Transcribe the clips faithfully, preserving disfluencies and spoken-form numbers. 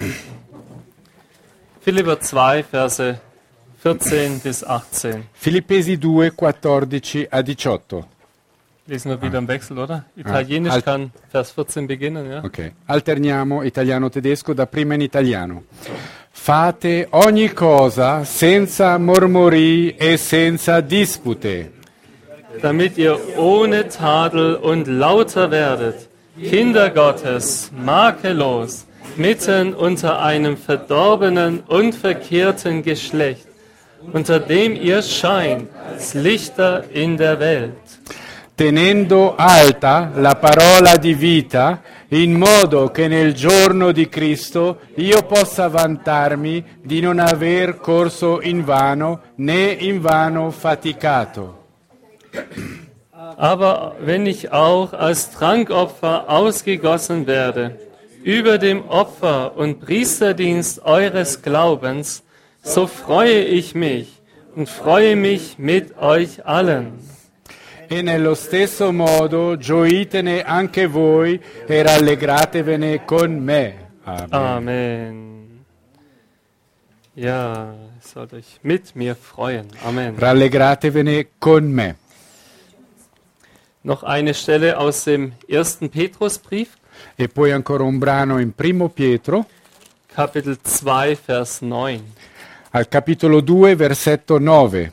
Philipper zwei, Verse vierzehn bis achtzehn. Filippesi due, quattordici a diciotto. Lesen wir wieder im Wechsel, oder? Italienisch Al- kann Vers vierzehn beginnen, ja? Ok, alterniamo italiano-tedesco da prima in italiano. Fate ogni cosa senza mormori e senza dispute, Damit ihr ohne Tadel und lauter werdet, Kinder Gottes, makellos, mitten unter einem verdorbenen und verkehrten Geschlecht, unter dem ihr scheint als Lichter in der Welt. tenendo alta la parola di vita, in modo che nel giorno di Cristo io possa vantarmi di non aver corso invano né invano faticato. Aber wenn ich auch als Trankopfer ausgegossen werde, über dem Opfer und Priesterdienst eures Glaubens, so freue ich mich und freue mich mit euch allen. E nello stesso modo gioitene anche voi e rallegratevene con me. Amen. Amen. Ja, ihr sollt euch mit mir freuen. Amen. Rallegratevene con me. Noch eine Stelle aus dem ersten Petrusbrief, E poi ancora un brano in Primo Pietro, Kapitel zwei, Vers neun. al capitolo due, versetto nove.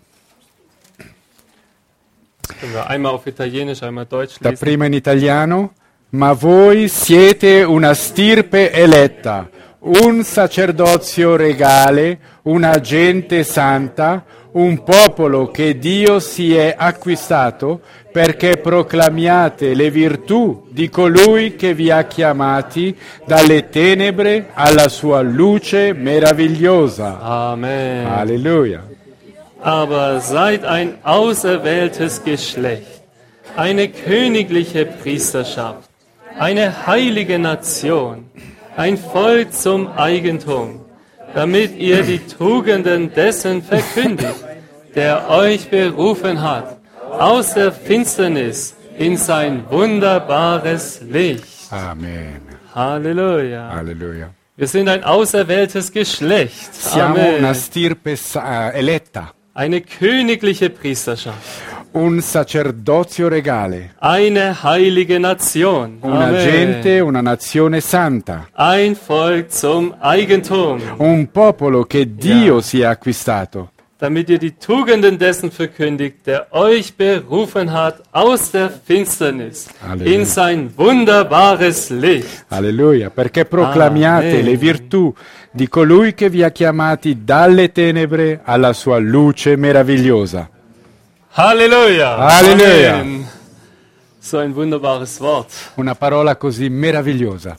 Können wir einmal auf Italienisch, einmal Deutsch Da lesen. prima in italiano. Ma voi siete una stirpe eletta, un sacerdozio regale, una gente santa, un popolo che Dio si è acquistato, perché proclamiate le virtù di colui che vi ha chiamati dalle tenebre alla sua luce meravigliosa. Amen. Alleluia. Aber seid ein auserwähltes Geschlecht, eine königliche Priesterschaft, eine heilige Nation, ein Volk zum Eigentum, damit ihr die Tugenden dessen verkündigt, der euch berufen hat, aus der Finsternis in sein wunderbares Licht. Amen. Halleluja. Alleluia. Wir sind ein auserwähltes Geschlecht. Siamo una Amen. stirpe sa- eletta, Eine königliche Priesterschaft. un sacerdozio regale, Eine heilige Nation. una Amen. gente, una nazione santa, Ein Volk zum Eigentum, un popolo che Dio Ja. si è acquistato, damit ihr die Tugenden dessen verkündigt, der euch berufen hat aus der Finsternis Halleluja. in sein wunderbares Licht. alleluia, perché proclamiate Amen. le virtù di colui che vi ha chiamati dalle tenebre alla sua luce meravigliosa. Halleluja. Halleluja. Amen. So ein wunderbares Wort. Una parola così meravigliosa.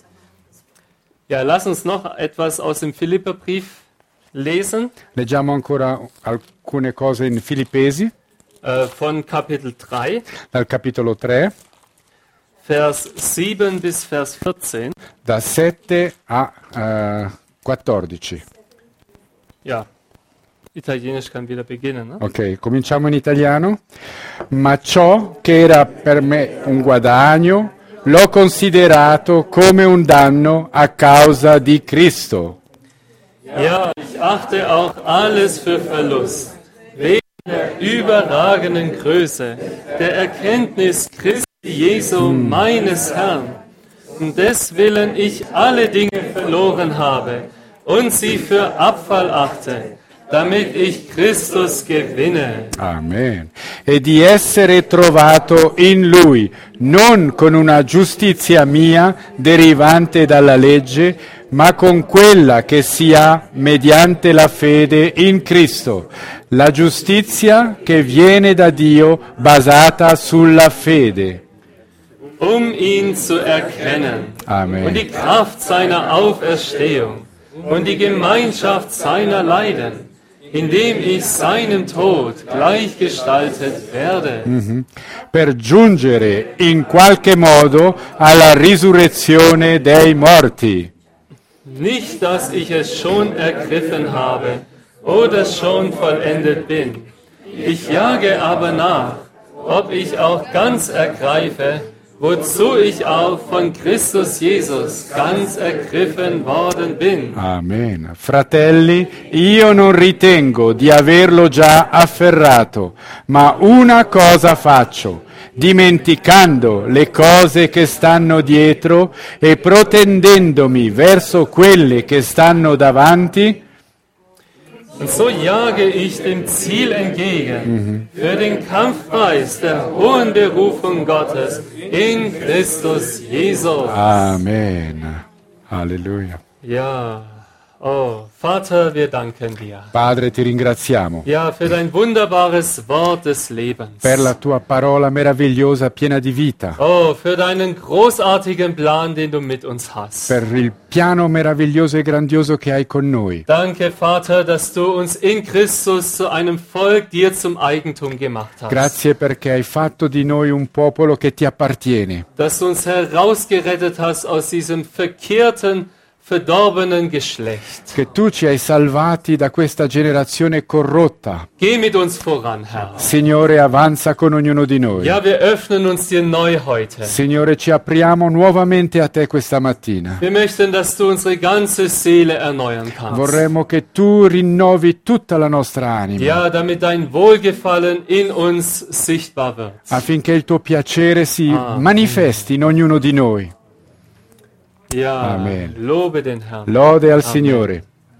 Ja, lass uns noch etwas aus dem Philipperbrief lesen, Leggiamo ancora alcune cose in Filippesi, äh, von Kapitel drei, dal capitolo tre, Vers sieben bis Vers vierzehn. da sette a eh, quattordici. Ja, Italienisch kann wieder beginnen. Ne? Ok, cominciamo in italiano. Ma ciò che era per me un guadagno, l'ho considerato come un danno a causa di Cristo. Ja, ich achte auch alles für Verlust, wegen der überragenden Größe, der Erkenntnis Christi Jesu, meines Herrn, um deswillen ich alle Dinge verloren habe und sie für Abfall achte, damit ich Christus gewinne. Amen. E di essere trovato in Lui, non con una giustizia mia derivante dalla legge, ma con quella che si ha mediante la fede in Cristo, la giustizia che viene da Dio basata sulla fede. Um ihn zu erkennen Amen. und die Kraft seiner Auferstehung und die Gemeinschaft seiner Leiden, indem ich seinem Tod gleichgestaltet werde. Per giungere in qualche modo alla risurrezione dei morti. Nicht, dass ich es schon ergriffen habe oder schon vollendet bin. Ich jage aber nach, ob ich auch ganz ergreife, wozu ich auch von Christus Jesus ganz ergriffen worden bin. Amen. Fratelli, io non ritengo di averlo già afferrato, ma una cosa faccio, dimenticando le cose che stanno dietro e protendendomi verso quelle che stanno davanti. Und so jage ich dem Ziel entgegen, für den Kampfpreis der hohen Berufung Gottes in Christus Jesus. Amen. Alleluia. Ja, oh, Vater, wir danken dir. Padre, ti ringraziamo Ja, für dein wunderbares Wort des Lebens. per la tua parola meravigliosa, piena di vita, Oh, für deinen großartigen Plan, den du mit uns hast. per il piano meraviglioso e grandioso che hai con noi. Danke, Vater, dass du uns in Christus zu einem Volk dir zum Eigentum gemacht hast. Grazie perché hai fatto di noi un popolo che ti appartiene, Dass du uns herausgerettet hast aus diesem verkehrten, verdorbenen Geschlecht. che tu ci hai salvati da questa generazione corrotta. Geh mit uns voran, Herr. Signore, avanza con ognuno di noi. Ja, wir öffnen uns dir neu heute. Signore, ci apriamo nuovamente a te questa mattina. Wir möchten, dass du unsere ganze Seele erneuern kannst. Vorremmo che tu rinnovi tutta la nostra anima, Ja, damit dein Wohlgefallen in uns sichtbar wird. affinché il tuo piacere si Ah. manifesti in ognuno di noi. Ja, Amen. lobe den Herrn. Lode al Signore.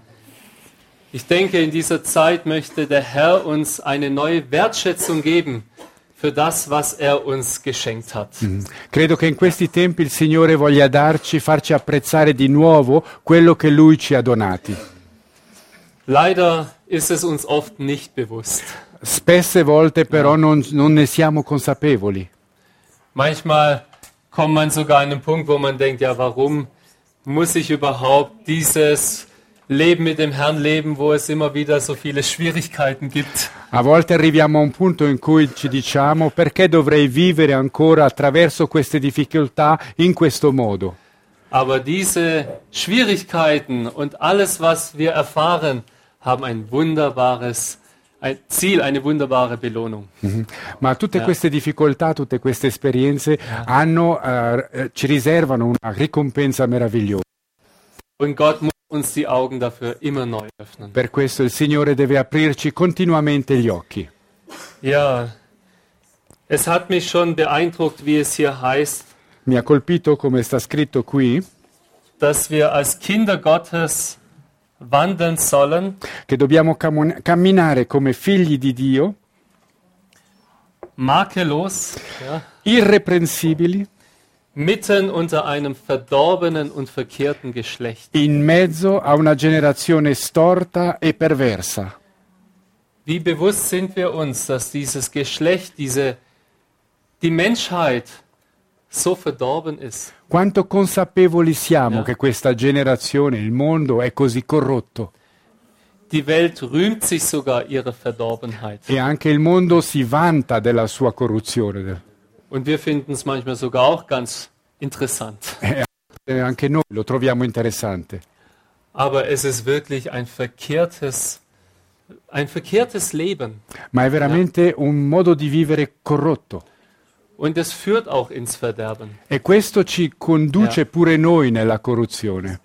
Ich denke, in dieser Zeit möchte der Herr uns eine neue Wertschätzung geben für das, was er uns geschenkt hat. Credo che in questi tempi il Signore voglia darci, farci apprezzare di nuovo quello che Lui ci ha donati. Leider ist es uns oft nicht bewusst. Spesse volte però non, non ne siamo consapevoli. Manchmal kommt man sogar an einen Punkt, wo man denkt, ja, warum muss ich überhaupt dieses Leben mit dem Herrn leben, wo es immer wieder so viele Schwierigkeiten gibt. A volte arriviamo a un punto in cui ci diciamo perché dovrei vivere ancora attraverso queste difficoltà in questo modo. Aber diese Schwierigkeiten und alles, was wir erfahren, haben ein wunderbares ein Ziel, eine wunderbare Belohnung. Ma tutte queste difficoltà, tutte queste esperienze hanno, eh, ci riservano una ricompensa meravigliosa. Und Gott muss uns die Augen dafür immer neu öffnen. Per questo il Signore deve aprirci continuamente gli occhi. Ja, es hat mich schon beeindruckt, wie es hier heißt, Mi ha colpito, come sta scritto qui, dass wir als Kinder Gottes wandeln sollen, che dobbiamo cam- camminare come figli di Dio, makellos, ja, irreprensibili, mitten unter einem verdorbenen und verkehrten Geschlecht. in mezzo a una generazione storta e perversa. Wie bewusst sind wir uns, dass dieses Geschlecht, diese, die Menschheit so verdorben ist. Quanto consapevoli siamo Ja. che questa generazione, il mondo, è così corrotto. Die Welt rühmt sich sogar ihrer Verdorbenheit. E anche il mondo si vanta della sua corruzione. Und wir finden es manchmal sogar auch ganz interessant. E anche noi lo troviamo interessante. Aber es ist wirklich ein verkehrtes, ein verkehrtes Leben. Ma è veramente un modo di vivere corrotto. Und es führt auch ins Verderben. E questo ci conduce Ja. pure noi nella corruzione.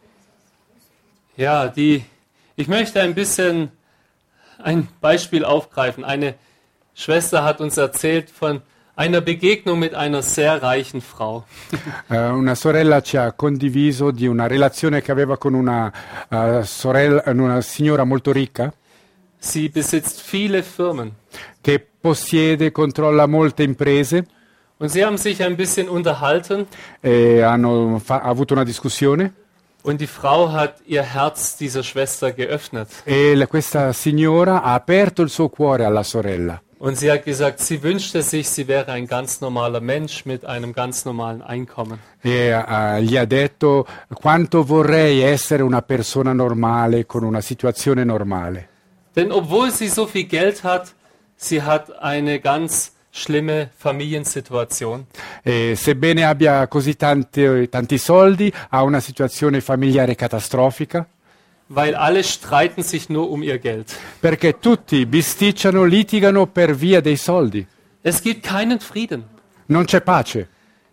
Ja, die, ich möchte ein bisschen ein Beispiel aufgreifen. Eine Schwester hat uns erzählt von einer Begegnung mit einer sehr reichen Frau. Eh, una sorella ci ha condiviso di una relazione che aveva con una, eh, sorella, una signora molto ricca Sie besitzt viele Firmen. che possiede e controlla molte imprese Und sie haben sich ein bisschen unterhalten e hanno fa- avuto una discussione und die Frau hat ihr Herz dieser Schwester geöffnet. e la- questa signora ha aperto il suo cuore alla sorella Und sie hat gesagt, sie wünschte sich, sie wäre ein ganz normaler Mensch mit einem ganz normalen Einkommen. e eh, gli ha detto quanto vorrei essere una persona normale con una situazione normale. Denn obwohl sie so viel Geld hat, sie hat eine ganz schlimme Familiensituation. E sebbene abbia così tanti, tanti soldi, ha una situazione familiare catastrofica, Weil alle streiten sich nur um ihr Geld. perché tutti bisticciano, litigano per via dei soldi. Es gibt keinen Frieden. Non c'è pace.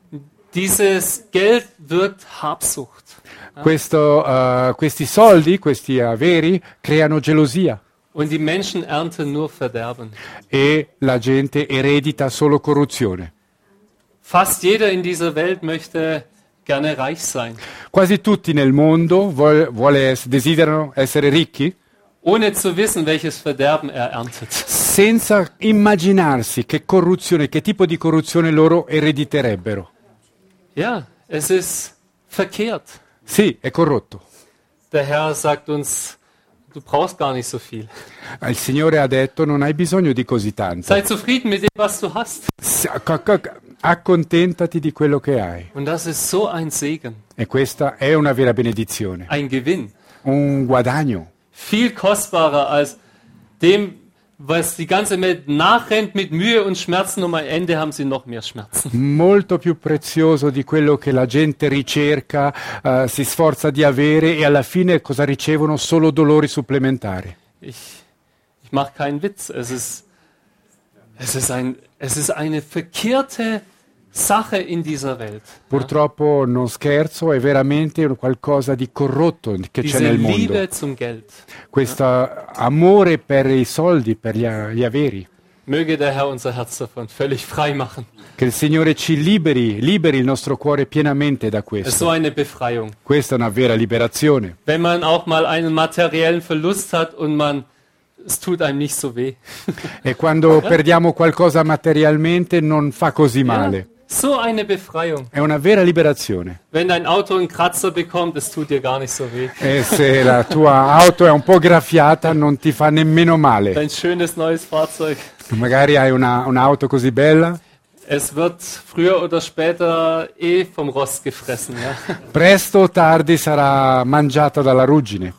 Dieses Geld wirkt Habsucht. Questo, uh, questi soldi, questi averi, creano gelosia Und die Menschen ernten nur Verderben. e la gente eredita solo corruzione. Fast jeder in dieser Welt möchte gerne reich sein, Quasi tutti nel mondo vuol- vuole ess- desiderano essere ricchi ohne zu wissen, welches Verderben er erntet. senza immaginarsi che corruzione, che tipo di corruzione loro erediterebbero. Ja, es ist verkehrt. Sì, è corrotto. Der Herr sagt uns, du brauchst gar nicht so viel. Il Signore ha detto non hai bisogno di così tanto. Sei zufrieden mit dem, was du hast. S- co- co- Accontentati di quello che hai. Und das ist so ein Segen, E questa è una vera benedizione, ein Gewinn. un guadagno. Viel kostbarer als dem, was die ganze Welt nachrennt mit Mühe und Schmerzen, und am Ende haben sie noch mehr Schmerzen. Molto più prezioso di quello che la gente ricerca, eh, si sforza di avere e alla fine cosa ricevono? Solo dolori supplementari. Ich, ich mache keinen Witz. Es ist, es, ist ein, es ist eine verkehrte Sache in dieser Welt. Purtroppo non scherzo, è veramente un qualcosa di corrotto che c'è Diese nel mondo. Liebe zum Geld. Questo amore per i soldi, per gli, gli averi. Möge der Herr unser Herz davon völlig frei machen. Che il Signore ci liberi, liberi il nostro cuore pienamente da Es ist questo. so eine Befreiung. Questa è una vera liberazione. Wenn man auch mal einen materiellen Verlust hat und man, es tut einem nicht so weh. E quando perdiamo qualcosa materialmente non fa così male. Ja, so eine Befreiung. È una vera liberazione. Wenn dein Auto einen Kratzer bekommt, es tut dir gar nicht so weh. E se la tua auto è un po' graffiata non ti fa nemmeno male. Dein schönes neues Fahrzeug. Magari hai una, un'auto così bella, Es wird früher oder später eh vom Rost gefressen. Ja, presto o tardi sarà mangiata dalla ruggine.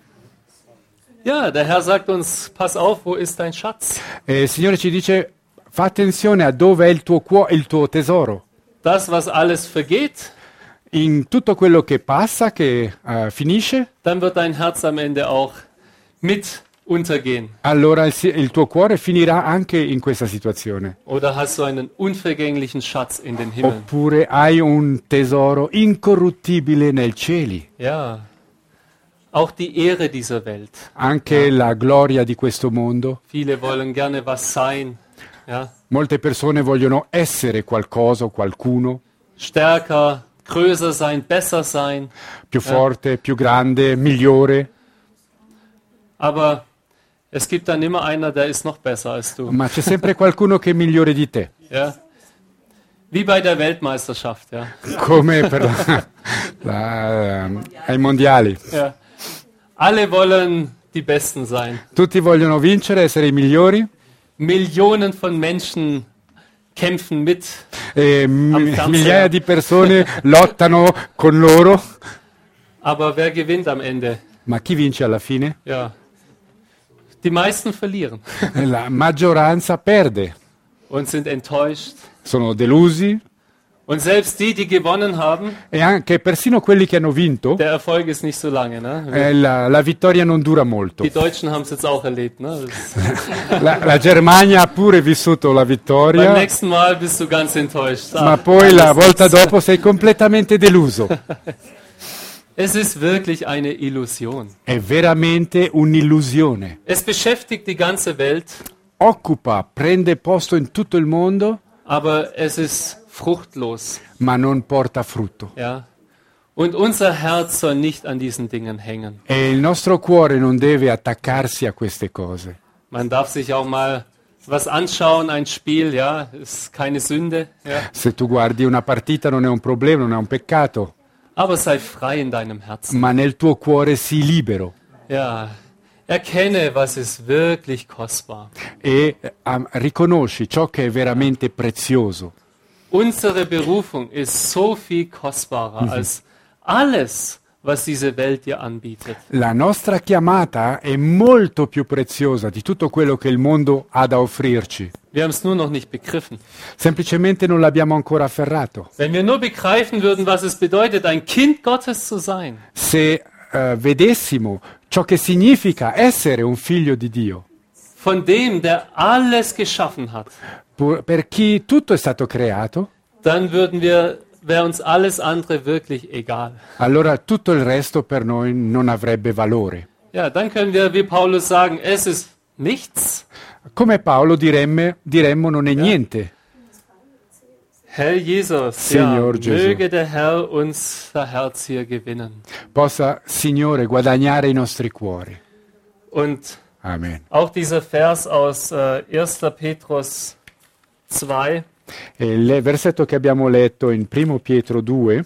ja, der Herr sagt uns, pass auf, wo ist dein Schatz? E il Signore ci dice, fa attenzione a dove è il tuo cuore, il tuo tesoro. Das, was alles vergeht, In tutto quello che passa, che eh, finisce, dann wird dein Herz am Ende auch mit untergehen. allora il, si- il tuo cuore finirà anche in questa situazione. Oder hast du einen unvergänglichen Schatz in den Himmel? Oppure hai un tesoro incorruttibile nei cieli. Ja, auch die Ehre dieser Welt. Anche la gloria di questo mondo. Viele wollen gerne was sein, ja, Molte persone vogliono essere qualcosa o qualcuno, stärker, größer sein, besser sein. più forte, più grande, migliore, Aber es gibt dann immer einer, der ist noch besser als du. ma c'è sempre qualcuno che è migliore di te, Ja. Wie bei der Weltmeisterschaft, ja. come per la- la- ai mondiali. ja. Alle wollen die Besten sein. Tutti vogliono vincere, essere i migliori, Millionen von Menschen kämpfen mit. e mi- Fernseher. migliaia di persone lottano con loro, Aber wer gewinnt am Ende? ma chi vince alla fine? Ja. Die meisten verlieren La maggioranza perde, und sind enttäuscht. sono delusi Und selbst die, die gewonnen haben, e anche persino quelli che hanno vinto, der Erfolg ist nicht so lange. Ne? eh, la, la vittoria non dura molto. Die Deutschen haben es jetzt auch erlebt. Ne? Das, La, la Germania ha pure vissuto la beim vittoria, nächsten Mal bist du ganz enttäuscht. ma Ah, poi la alles volta nichts. dopo sei completamente deluso. Es ist wirklich eine Illusion. È veramente un'illusione. Es beschäftigt die ganze Welt, Occupa, prende posto in tutto il mondo, aber es ist fruchtlos. ma non porta frutto. Ja? Und unser Herz soll nicht an diesen Dingen hängen. E il nostro cuore non deve attaccarsi a queste cose. Man darf sich auch mal was anschauen, ein Spiel, ja, ist keine Sünde, ja. Se tu guardi una partita non è un problema, non è un peccato, Aber sei frei in deinem Herzen. ma nel tuo cuore sii libero Ja, erkenne, was ist wirklich kostbar. e eh, am- riconosci ciò che è veramente prezioso. Unsere Berufung ist so viel kostbarer als alles, was diese Welt dir anbietet. La nostra chiamata è molto più preziosa di tutto quello che il mondo ha da offrirci. Wir haben es nur noch nicht begriffen. Semplicemente non l'abbiamo ancora afferrato. Wenn wir nur begreifen würden, was es bedeutet, ein Kind Gottes zu sein, Se eh, vedessimo ciò che significa essere un figlio di Dio, von dem, der alles geschaffen hat, pu- per chi tutto è stato creato, dann würden wir wäre uns alles andere wirklich egal. allora tutto il resto per noi non avrebbe valore. Ja, dann können wir wie Paulus sagen, es ist nichts. Come Paolo diremme, diremmo non è niente. Herr Jesus, Signor ja, Gesù. möge der Herr unser Herz hier gewinnen. Possa, Signore, guadagnare i nostri cuori. Und Amen. auch dieser Vers aus äh, erster Petrus zwei, E il versetto che abbiamo letto in primo Pietro due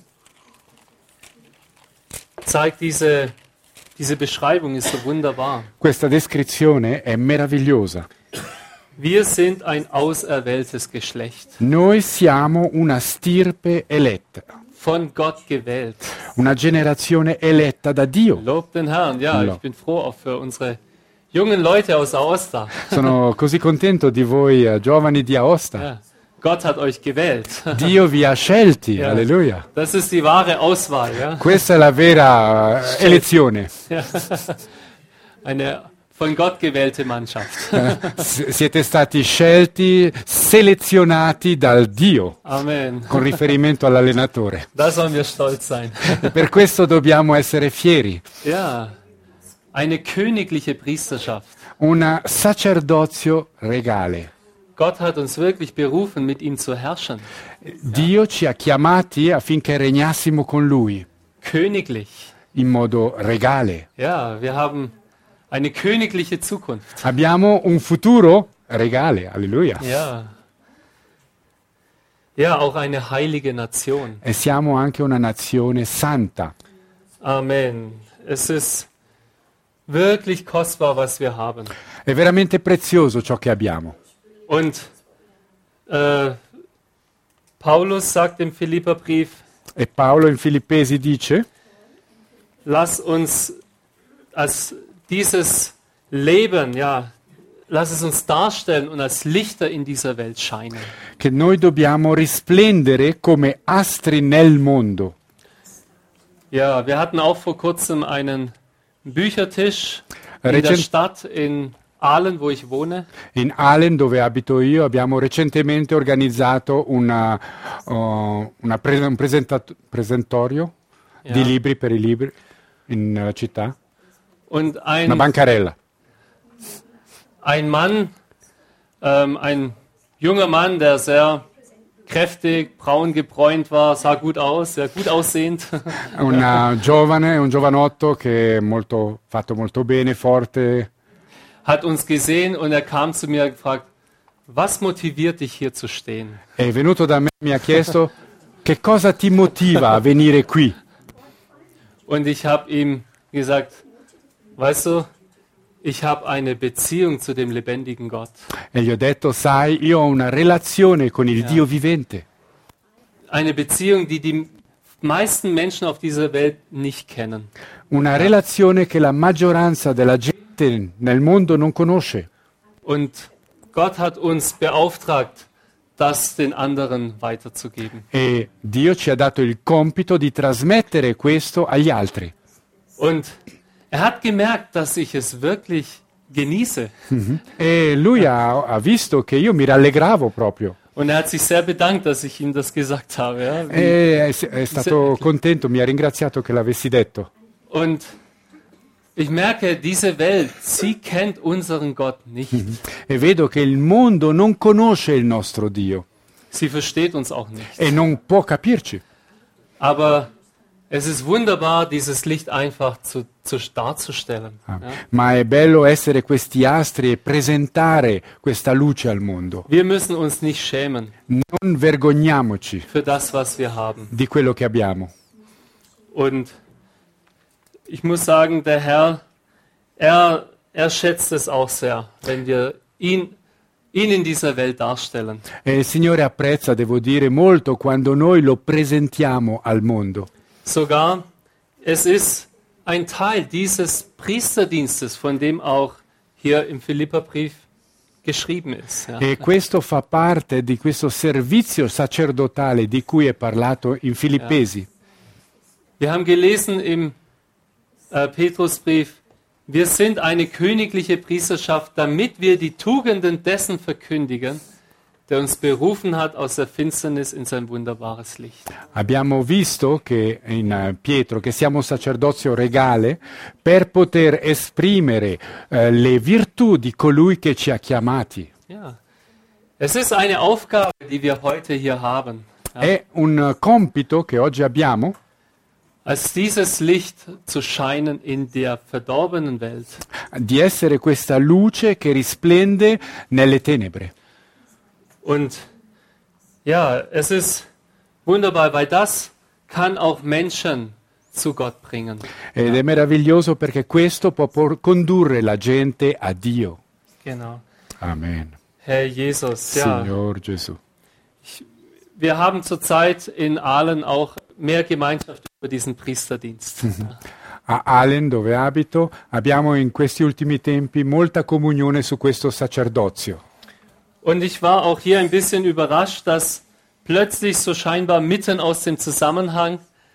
zeigt diese, diese Beschreibung, ist so wunderbar. questa descrizione è meravigliosa. Wir sind ein auserwähltes Geschlecht, Noi siamo una stirpe eletta, von Gott gewählt. una generazione eletta da Dio. Lob den Herrn. Ja, Lob. ich bin froh auch für unsere jungen Leute aus Aosta. Sono così contento di voi eh, giovani di Aosta. Ja, Gott hat euch gewählt. Dio vi ha scelti, Ja. alleluia. Das ist die wahre Auswahl. Ja? Questa è la vera eh, elezione. Ja. Eine von Gott gewählte Mannschaft. S- siete stati scelti, selezionati dal Dio, Amen. con riferimento all'allenatore. Da sollen wir stolz sein. E per questo dobbiamo essere fieri. Ja, eine königliche Priesterschaft. Un sacerdozio regale. Gott hat uns wirklich berufen, mit ihm zu herrschen. Dio ci ha chiamati affinché regnassimo con Lui Königlich. in modo regale. Ja, wir haben eine königliche Zukunft. Abbiamo un futuro regale, alleluia. Ja. Ja, auch eine heilige Nation. E siamo anche una nazione santa. Amen. Es ist wirklich kostbar, was wir haben. È veramente prezioso ciò che abbiamo. Und äh, Paulus sagt im Philipperbrief, E Paolo in Filippesi dice, lass uns als dieses Leben, ja, lass es uns darstellen und als Lichter in dieser Welt scheinen. che noi dobbiamo risplendere come astri nel mondo. Ja, wir hatten auch vor kurzem einen Büchertisch in der Recent- Stadt in Aalen, wo ich wohne. In Aalen, dove abito io, abbiamo recentemente organizzato una, uh, una pre- un presentat- presentorio Ja. di libri per i libri in uh, città, Und una ein, bancarella. ein Mann, ähm, ein junger Mann, der sehr kräftig, braun gebräunt war, sah gut aus, sehr gut aussehend. Un giovane, un giovanotto che è molto, fatto molto bene, forte, hat uns gesehen und er kam zu mir und gefragt, was motiviert dich hier zu stehen? è venuto da me e mi ha chiesto che cosa ti motiva a venire qui. Und ich habe ihm gesagt, weißt du, ich habe eine Beziehung zu dem lebendigen Gott. E gli ho detto, sai, io ho una relazione con il Dio vivente. Eine Beziehung, die die meisten Menschen auf dieser Welt nicht kennen. Una relazione che la maggioranza della gente nel mondo non conosce. Und Gott hat uns beauftragt, das den anderen weiterzugeben. E Dio ci ha dato il compito di trasmettere questo agli altri. Und er hat gemerkt, dass ich es wirklich genieße. E lui ha, ha visto che io mi rallegravo proprio. Und er hat sich sehr bedankt, dass ich ihm das gesagt habe. Ja? Wie- E è, è stato contento, mi ha ringraziato che l'avessi detto. Und ich merke, diese Welt, sie kennt unseren Gott nicht. E vedo che il mondo non conosce il nostro Dio Sie versteht uns auch nicht. e non può capirci. Aber es ist wunderbar, dieses Licht einfach zu, zu darzustellen. Ja? Ma è bello essere questi astri e presentare questa luce al mondo. Wir müssen uns nicht schämen Non vergogniamoci für das, was wir haben. di quello che abbiamo. Und ich muss sagen, der Herr, er, er schätzt es auch sehr, wenn wir ihn, ihn in dieser Welt darstellen. E il Signore apprezza, devo dire, molto quando noi lo presentiamo al mondo. Sogar, es ist ein Teil dieses Priesterdienstes, von dem auch hier im Philipperbrief geschrieben ist. Ja. E questo fa parte di questo servizio sacerdotale di cui è parlato in Filippesi. Wir haben gelesen im äh, Petrusbrief, wir sind eine königliche Priesterschaft, damit wir die Tugenden dessen verkündigen, der uns berufen hat aus der Finsternis in sein wunderbares Licht. Abbiamo visto che in eh, Pietro che siamo sacerdozio regale per poter esprimere eh, le virtù di colui che ci ha chiamati. Ja. Es ist eine Aufgabe, die wir heute hier haben. Ja. È un compito che oggi abbiamo Als dieses Licht zu scheinen in der verdorbenen Welt. di essere questa luce che risplende nelle tenebre. Und ja, es ist wunderbar, weil das kann auch Menschen zu Gott bringen. Ed è meraviglioso perché questo può por- condurre la gente a Dio. Genau. Amen. Herr Jesus, ja. Signor Gesù. Wir haben zurzeit in Aalen auch mehr Gemeinschaft über diesen Priesterdienst. A Aalen, dove abito, abbiamo in questi ultimi tempi molta comunione su questo sacerdozio. Und ich war auch hier ein bisschen überrascht, dass plötzlich so scheinbar mitten aus dem Zusammenhang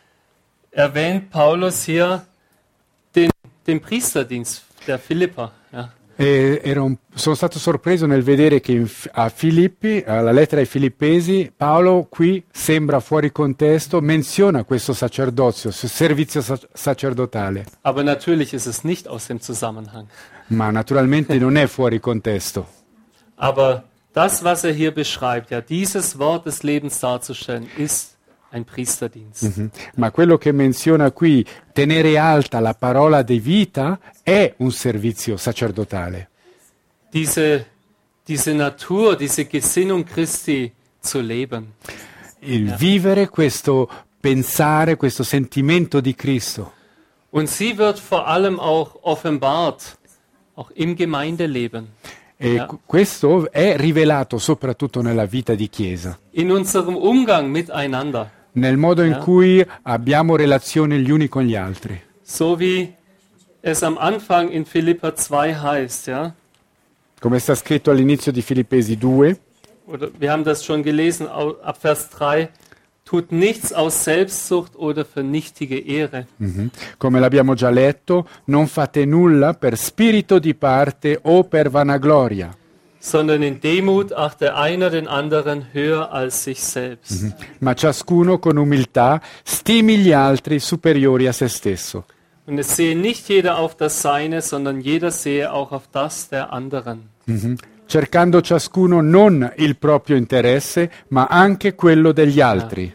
erwähnt Paulus hier den, den Priesterdienst der Philipper. Ja. E ero un- sono stato sorpreso nel vedere che in F- a Filippi, alla lettera ai Filippesi, Paolo qui sembra fuori contesto, menziona questo sacerdozio, s- servizio sac- sacerdotale, Aber natürlich ist es nicht aus dem Zusammenhang. ma naturalmente non è fuori contesto. Aber das, was er hier beschreibt, ja, dieses Wort des Lebens darzustellen, ist ein Priesterdienst. Mhm. Ma quello che menziona qui, tenere alta la parola di vita, è un servizio sacerdotale. Diese, diese Natur, diese Gesinnung Christi zu leben. Il vivere questo pensare, questo sentimento di Cristo. Und sie wird vor allem auch offenbart, auch im Gemeindeleben. E Ja. qu- questo è rivelato soprattutto nella vita di Chiesa, In unserem Umgang miteinander. nel modo in Ja. cui abbiamo relazione gli uni con gli altri. So wie es am Anfang in Philipper zwei heißt, ja. Come sta scritto all'inizio di Filippesi due, Oder wir haben das schon gelesen au- ab Vers drei. Tut nichts aus Selbstsucht oder für nichtige Ehre, mhm, come l'abbiamo già letto, non fate nulla per spirito di parte o per vanagloria, sondern in Demut achte einer den anderen höher als sich selbst. ma ciascuno con umiltà stimi gli altri superiori a se stesso. Und es sehe nicht jeder auf das Seine, sondern jeder sehe auch auf das der anderen. Mhm. Cercando ciascuno non il proprio interesse, ma anche quello degli altri.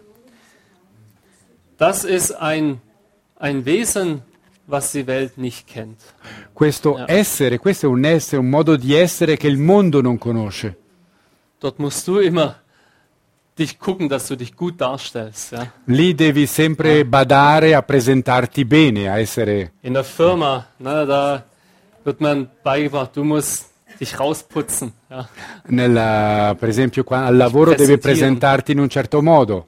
Das ist ein, ein Wesen, was die Welt nicht kennt. Questo Ja. essere, questo è un essere, un modo di essere che il mondo non conosce. Dort musst du immer dich gucken, dass du dich gut darstellst. Ja? Lì devi sempre badare a presentarti bene, a essere... In der Firma, na, da wird man beigebracht, du musst dich rausputzen. Ja? Nella, per esempio, qua, al lavoro devi Presentieren. presentarti in un certo modo.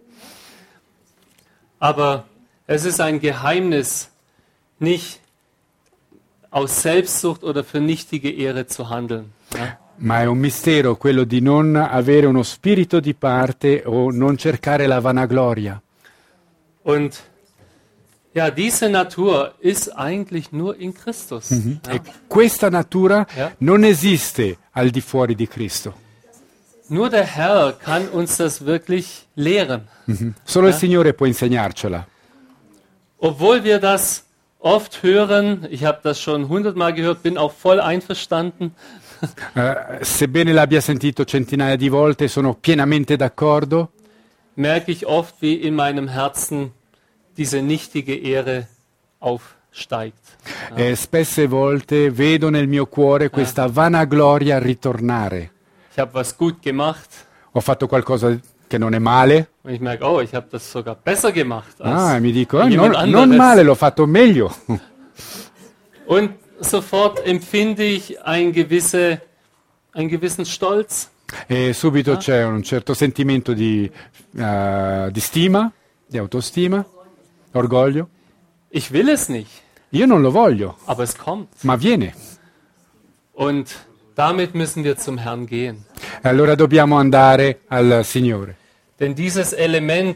Aber es ist ein Geheimnis, nicht aus Selbstsucht oder für nichtige Ehre zu handeln. Ja? Ma è un mistero quello di non avere uno spirito di parte o non cercare la vanagloria. Und ja, diese Natur ist eigentlich nur in Christus. Ja? E questa natura Ja. non esiste al di fuori di Cristo. Nur der Herr kann uns das wirklich lehren. Solo il Signore può insegnarcela. Obwohl wir das oft hören, ich habe das schon hundertmal gehört, bin auch voll einverstanden, Eh, sebbene l'abbia sentito centinaia di volte, sono pienamente d'accordo, merke ich oft, wie in meinem Herzen diese nichtige Ehre aufsteigt. e spesse volte vedo nel mio cuore questa vanagloria ritornare. Ich habe was gut gemacht Ho fatto qualcosa che non è male, und ich merke, oh, ich habe das sogar besser gemacht als ah, e mi dico, eh, jemand non, non anderes. male, l'ho fatto meglio. Und sofort empfinde ich ein gewisse, einen gewissen Stolz. E subito c'è un certo sentimento di, eh, di stima, di autostima, orgoglio. Ich will es nicht, Io non lo voglio, aber es kommt. ma viene. Und damit müssen wir zum Herrn gehen. E allora dobbiamo andare al Signore. Denn dieses Element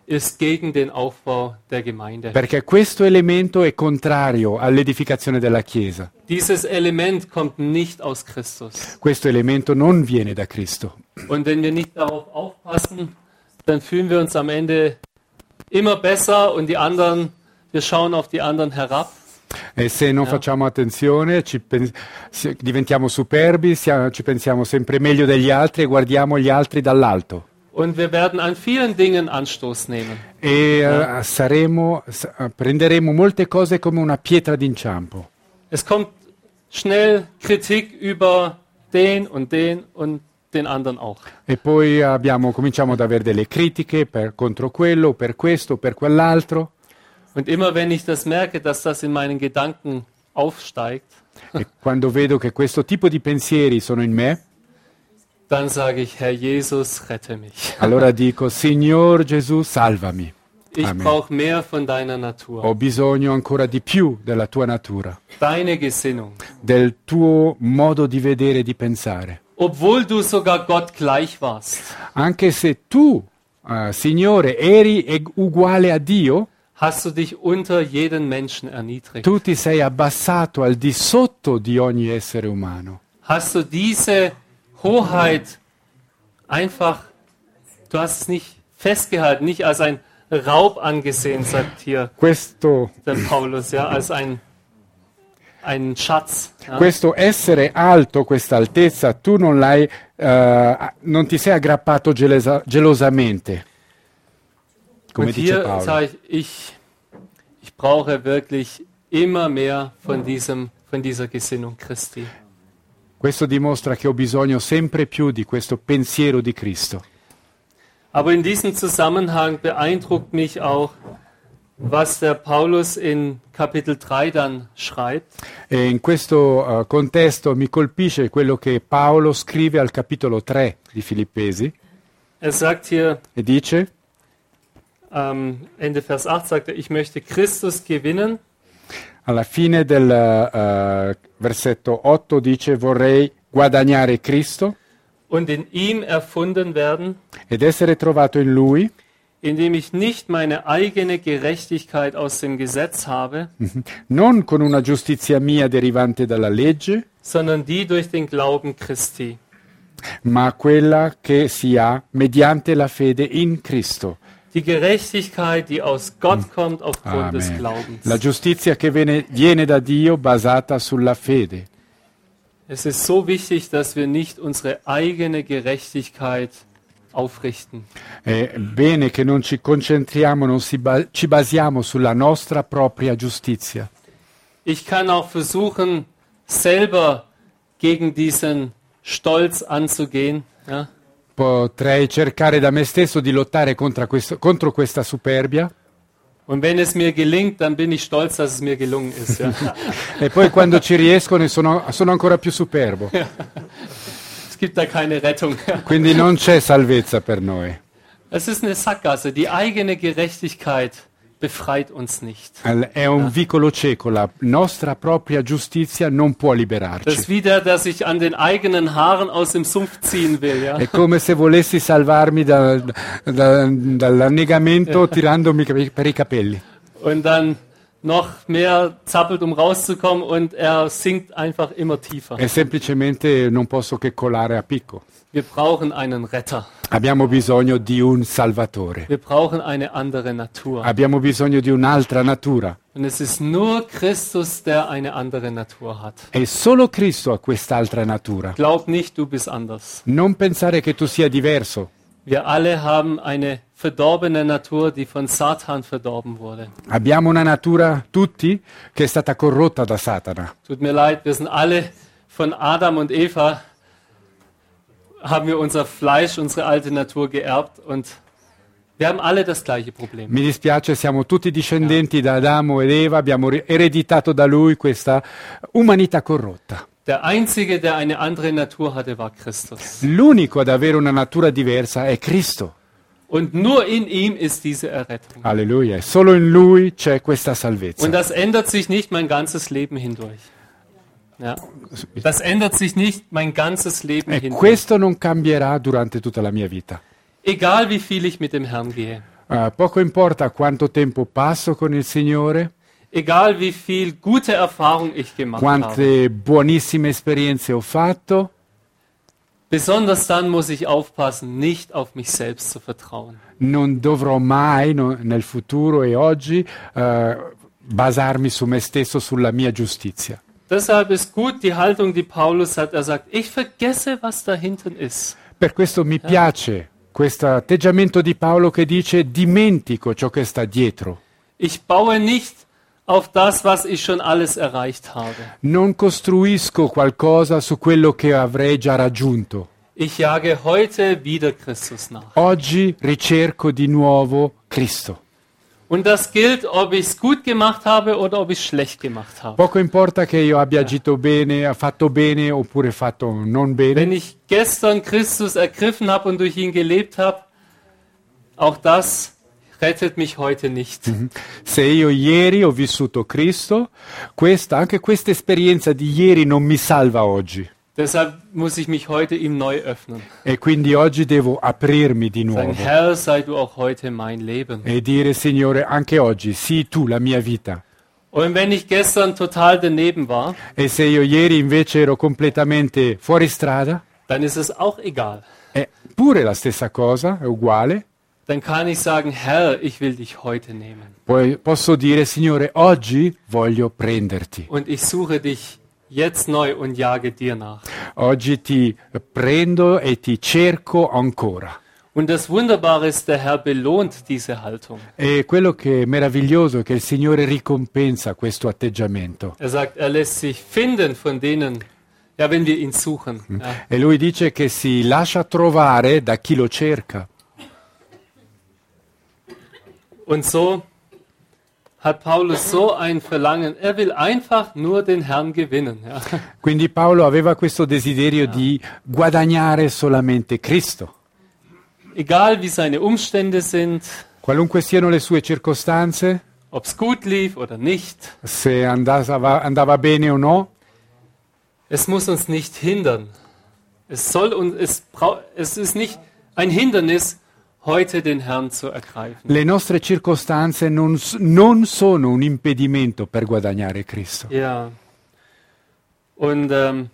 ist gegen den Aufbau der Gemeinde. perché questo elemento è contrario all'edificazione della Chiesa. Dieses Element kommt nicht aus Christus. Questo elemento non viene da Cristo. Und wenn wir nicht darauf aufpassen, dann fühlen wir uns am Ende immer besser und die anderen, wir schauen auf die anderen herab. E se non Ja. facciamo attenzione ci pen- si- diventiamo superbi, sia- ci pensiamo sempre meglio degli altri e guardiamo gli altri dall'alto. Und wir werden an vielen Dingen Anstoß nehmen. E eh, saremo, s- eh, prenderemo molte cose come una pietra d'inciampo. Es kommt schnell Kritik über den und den und den anderen auch. E poi abbiamo, cominciamo ad avere delle critiche per- contro quello, per questo, per quell'altro. Und immer wenn ich das merke, dass das in meinen Gedanken aufsteigt, E quando vedo che questo tipo di pensieri sono in me, dann sage ich, Herr Jesus, rette mich. allora dico, Signor Gesù, salvami. Ich Amen. brauche mehr von deiner Natur. Ho bisogno ancora di più della tua natura, Deine Gesinnung. del tuo modo di vedere e di pensare. Obwohl du sogar Gott gleich warst, Anche se tu, eh, Signore, eri eg- uguale a Dio, hast du dich unter jeden Menschen erniedrigt. tu ti sei abbassato al di sotto di ogni essere umano. Hast du diese Hoheit einfach, du hast es nicht festgehalten, nicht als ein Raub angesehen, sagt hier Questo, der Paulus, ja, als ein, ein Schatz. Ja. questo essere alto, questa altezza, tu non l'hai, eh, non ti sei aggrappato gelosa- gelosamente, come Und dice hier Paolo. sage ich, ich, ich brauche wirklich immer mehr von, diesem, von dieser Gesinnung Christi. Questo dimostra che ho bisogno sempre più di questo pensiero di Cristo. Aber in diesem Zusammenhang beeindruckt mich auch, was der Paulus in Kapitel drei dann schreibt. E in questo eh, contesto mi colpisce quello che Paolo scrive al capitolo tre di Filippesi Er sagt hier, e dice, am Ende Vers acht sagt er, ich möchte Christus gewinnen alla fine del eh, versetto otto dice vorrei guadagnare Cristo und in ihm erfunden werden, ed essere trovato in Lui, indem ich nicht meine eigene Gerechtigkeit aus dem Gesetz habe, non con una giustizia mia derivante dalla legge, sondern die durch den Glauben Christi. ma quella che si ha mediante la fede in Cristo. Die Gerechtigkeit, die aus Gott kommt aufgrund des Amen. Glaubens. La giustizia che viene, viene da Dio basata sulla fede. Es ist so wichtig, dass wir nicht unsere eigene Gerechtigkeit aufrichten. È bene che non ci concentriamo, non si ba- ci basiamo sulla nostra propria giustizia. Ich kann auch versuchen, selber gegen diesen Stolz anzugehen. Ja? Potrei cercare da me stesso di lottare contro, questo- contro questa superbia Und wenn es mir gelingt, dann bin ich stolz, dass es mir gelungen ist. Ja? e poi quando ci riesco ne sono, sono ancora più superbo. Es gibt da keine Rettung. Quindi non c'è salvezza per noi. Es ist eine Sackgasse. Die eigene Gerechtigkeit befreit uns nicht. Al- È un vicolo cieco, la nostra propria giustizia non può Das ist liberarci. wie der, der sich an den eigenen Haaren aus dem Sumpf ziehen will. Ja? È come se volessi salvarmi da- da- dall'annegamento tirandomi per i capelli. Und dann noch mehr zappelt, um rauszukommen, und er sinkt einfach immer tiefer. E semplicemente non posso che colare a picco. Wir brauchen einen Retter. Abbiamo bisogno di un Salvatore. Wir brauchen eine andere Natur. Abbiamo bisogno di un'altra natura. Und es ist nur Christus, der eine andere Natur hat. E solo Cristo ha quest'altra natura. Glaub nicht, du bist anders. Non pensare che tu sia diverso. Wir alle haben eine verdorbene Natur, die von Satan verdorben wurde. Abbiamo una natura, tutti, che è stata corrotta da Satana. Tut mir leid, wir sind alle von Adam und Eva, haben wir unser Fleisch, unsere alte Natur geerbt, und wir haben alle das gleiche Problem. Mi dispiace, siamo tutti discendenti da Adamo ed Eva, abbiamo ri- ereditato da lui questa umanità corrotta. Der Einzige, der eine andere Natur hatte, war Christus. L'unico ad avere una natura diversa è Cristo. Und nur in ihm ist diese Errettung. Alleluia. E solo in lui c'è questa salvezza. Und das ändert sich nicht mein ganzes Leben hindurch. Ja. Das ändert sich nicht mein ganzes Leben E hindurch. questo non cambierà durante tutta la mia vita. Egal wie viel ich mit dem Herrn gehe. Uh, poco importa quanto tempo passo con il Signore, egal wie viel gute Erfahrung ich gemacht habe. quante buonissime esperienze ho fatto, Besonders dann muss ich aufpassen, nicht auf mich selbst zu vertrauen. non dovrò mai no, nel futuro e oggi uh, basarmi su me stesso, sulla mia giustizia. Deshalb ist gut die Haltung, die Paulus hat. Er sagt, ich vergesse, was da hinten ist. Per questo mi piace questo atteggiamento di Paolo che dice dimentico ciò che sta dietro. Ich baue nicht auf das, was ich schon alles erreicht habe. Non costruisco qualcosa su quello che avrei già raggiunto. Ich jage heute wieder Christus nach. Oggi ricerco di nuovo Cristo. Und das gilt, ob ich es gut gemacht habe oder ob ich es schlecht gemacht habe. Poco importa che io abbia agito bene, fatto bene oppure fatto non Wenn bene. ich gestern Christus ergriffen habe und durch ihn gelebt habe, auch das rettet mich heute nicht. Se io ieri ho vissuto Cristo, questa, anche questa esperienza di ieri non mi salva oggi. Deshalb muss ich mich heute ihm neu öffnen. E quindi oggi devo aprirmi di Sagen, nuovo Herr, sei du auch heute mein Leben. e dire, Signore, anche oggi, sii tu la mia vita. Und wenn ich gestern total daneben war, E se io ieri invece ero completamente fuori strada, dann ist es auch egal. è pure la stessa cosa, è uguale. Dann kann ich sagen, Herr, ich will dich heute nehmen. Poi posso dire, Signore, oggi voglio prenderti. Und ich suche dich jetzt neu und jage dir nach. Oggi ti prendo e ti cerco ancora. Und das Wunderbare ist, der Herr belohnt diese Haltung. E quello che è meraviglioso è che il Signore ricompensa questo atteggiamento. Er sagt, er lässt sich finden von denen, ja, wenn wir ihn suchen. Ja. E lui dice che si lascia trovare da chi lo cerca. Und so hat Paulus so ein Verlangen. Er will einfach nur den Herrn gewinnen. Ja. Quindi Paolo aveva questo desiderio di guadagnare solamente Cristo. Egal wie seine Umstände sind, Qualunque siano le sue circostanze, ob es gut lief oder nicht, se andava, andava bene o no, es muss uns nicht hindern. Es soll uns, es, brau, es ist nicht ein Hindernis, heute den Herrn zu ergreifen. le nostre circostanze non, s- non sono un impedimento per guadagnare Cristo. Ja. Und ähm,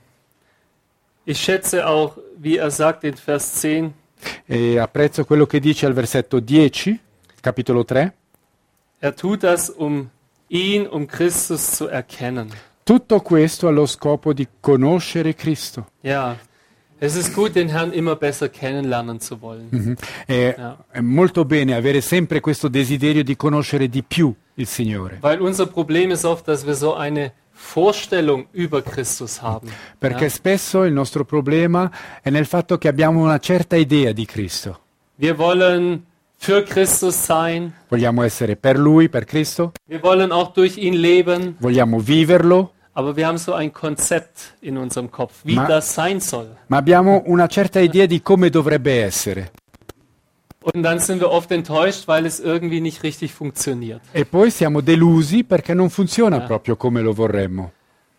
ich schätze auch, wie er sagt in Vers zehn, E apprezzo quello che dice al versetto dieci, capitolo tre. er tut das, um ihn, um Christus zu erkennen. Tutto questo allo scopo di conoscere Cristo. Ja, es ist gut, den Herrn immer besser kennenlernen zu wollen. Mhm. È, Ja. è molto bene avere sempre questo desiderio di conoscere di più il Signore. Weil unser Problem ist oft, dass wir so eine Vorstellung über Christus haben. Perché Ja. spesso il nostro problema è nel fatto che abbiamo una certa idea di Cristo. Wir wollen für Christus sein, Vogliamo essere per Lui, per Cristo, wir wollen auch durch ihn leben, vogliamo viverlo, aber wir haben so ein Konzept in unserem Kopf, wie Ma- das sein soll. ma abbiamo una certa idea di come dovrebbe essere. Und dann sind wir oft enttäuscht, weil es irgendwie nicht richtig funktioniert. E poi siamo delusi perché non funziona Ja. proprio come lo vorremmo.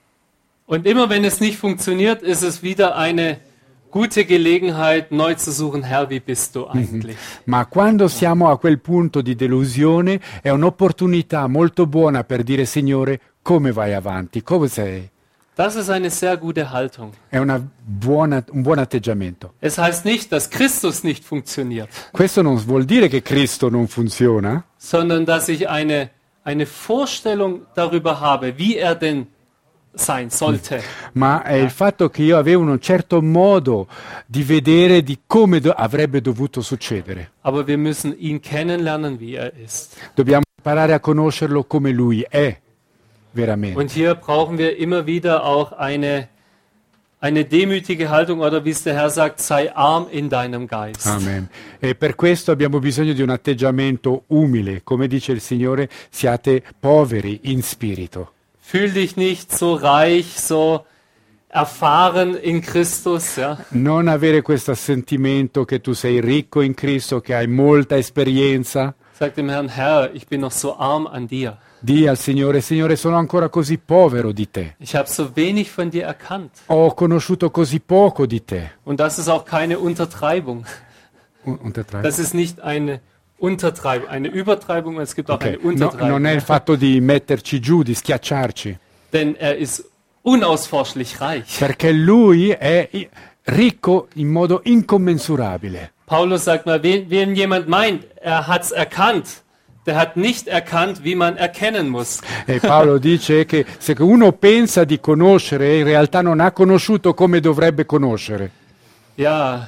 Und immer wenn es nicht funktioniert, ist es wieder eine gute Gelegenheit, neu zu suchen, Herr, wie bist du eigentlich? Ma quando siamo a quel punto di delusione è un'opportunità molto buona per dire Signore, come vai avanti? Come sei? Das ist eine sehr gute Haltung. È una buona- un buon atteggiamento. Es heißt nicht, dass Christus nicht funktioniert, Questo non vuol dire che Cristo non funziona, sondern dass ich eine, eine Vorstellung darüber habe, wie er denn sein sollte. ma è il fatto che io avevo un certo modo di vedere di come do- avrebbe dovuto succedere. Aber wir müssen ihn kennenlernen, wie er ist. Dobbiamo imparare a conoscerlo come Lui è, veramente. Und hier brauchen wir immer wieder auch eine, eine demütige Haltung oder wie es der Herr sagt, sei arm in deinem Geist. Amen. E per questo abbiamo bisogno di un atteggiamento umile. Come dice il Signore, siate poveri in spirito. Fühl dich nicht so reich, so erfahren in Christus, ja. Non avere questo sentimento che tu sei ricco in Cristo, che hai molta esperienza. Sag dem Herrn, Herr, ich bin noch so arm an dir. Dì al Signore, Signore, sono ancora così povero di te. Ich habe so wenig von dir erkannt. Ho conosciuto così poco di te. Und das ist auch keine Untertreibung. Un- untertreibe. Das ist nicht eine Untertreibung, eine Übertreibung, es gibt auch Ok, eine no- Untertreibung. non è il fatto di metterci giù, di schiacciarci, Denn er ist unausforschlich reich. perché lui è i- ricco in modo incommensurabile. Paulus sagt mal, wen, wen jemand meint, er hat's erkannt, der hat nicht erkannt, wie man erkennen muss. E Paolo dice che se uno pensa di conoscere, in realtà non ha conosciuto come dovrebbe conoscere, Ja,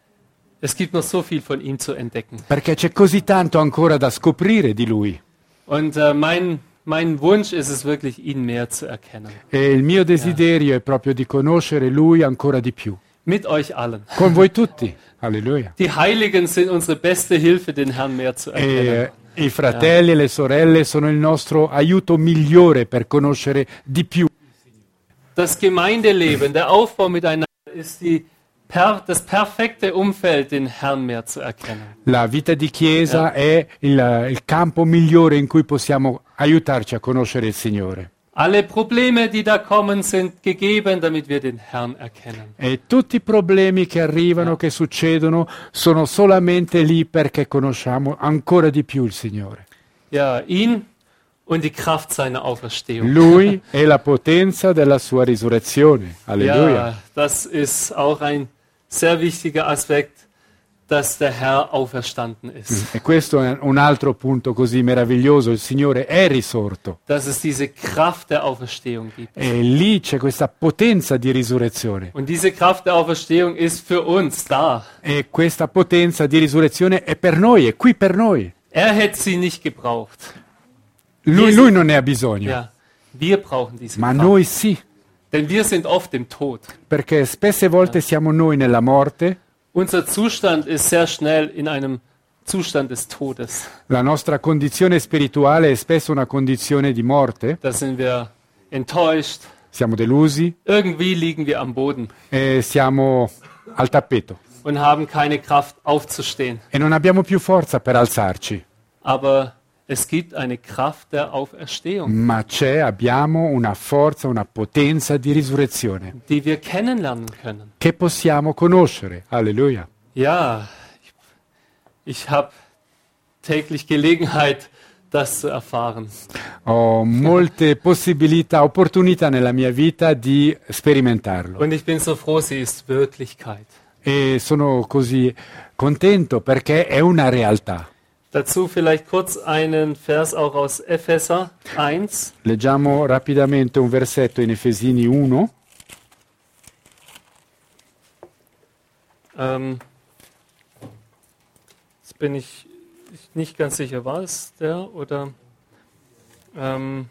es gibt noch so viel von ihm zu entdecken. perché c'è così tanto ancora da scoprire di lui. Und äh, mein, mein Wunsch ist es wirklich, ihn mehr zu erkennen. E il mio desiderio è proprio di conoscere lui ancora di più. Mit euch allen. Con voi tutti. Alleluia. Die Heiligen sind unsere beste Hilfe, den Herrn mehr zu erkennen. E i fratelli e le sorelle sono il nostro aiuto migliore per conoscere di più. Das Gemeindeleben, der Aufbau miteinander ist die per, das perfekte Umfeld, den Herrn mehr zu erkennen. La vita di chiesa è il, il campo migliore in cui possiamo aiutarci a conoscere il Signore. Alle Probleme, die da kommen, sind gegeben, damit wir den Herrn erkennen. E tutti i problemi che arrivano, che succedono, sono solamente lì perché conosciamo ancora di più il Signore. Ja, ihn und die Kraft seiner Auferstehung. Lui e la potenza della sua risurrezione. Alleluia. Ja, das ist auch ein sehr wichtiger Aspekt, dass der Herr auferstanden ist. E questo è un altro punto così meraviglioso. Il Signore è risorto. Dass es diese Kraft der Auferstehung gibt. E lì c'è questa potenza di risurrezione. Und diese Kraft der Auferstehung ist für uns da. E questa potenza di risurrezione è per noi, è qui per noi. Er hätte sie nicht gebraucht. Lui, lui non ne ha bisogno, Ja, wir brauchen diese ma Kraft. noi sì. Denn wir sind oft im Tod. Perché spesse volte siamo noi nella morte, Unser Zustand ist sehr schnell in einem Zustand des Todes. la nostra condizione spirituale è spesso una condizione di morte, Da sind wir enttäuscht. siamo delusi Irgendwie liegen wir am Boden e siamo al tappeto und haben keine Kraft aufzustehen. e non abbiamo più forza per alzarci, Aber es gibt eine Kraft der Auferstehung, ma c'è, abbiamo una forza, una potenza di risurrezione die wir kennenlernen können. che possiamo conoscere. Alleluia. Ja, ich, ich habe täglich Gelegenheit, das zu erfahren. Ho molte possibilità, opportunità nella mia vita di sperimentarlo Und ich bin so froh, sie ist Wirklichkeit. e sono così contento perché è una realtà. Dazu vielleicht kurz einen Vers auch aus Epheser eins. Leggiamo rapidamente un versetto in Efesini uno. Ähm, jetzt bin ich nicht ganz sicher, war es der oder... Ähm,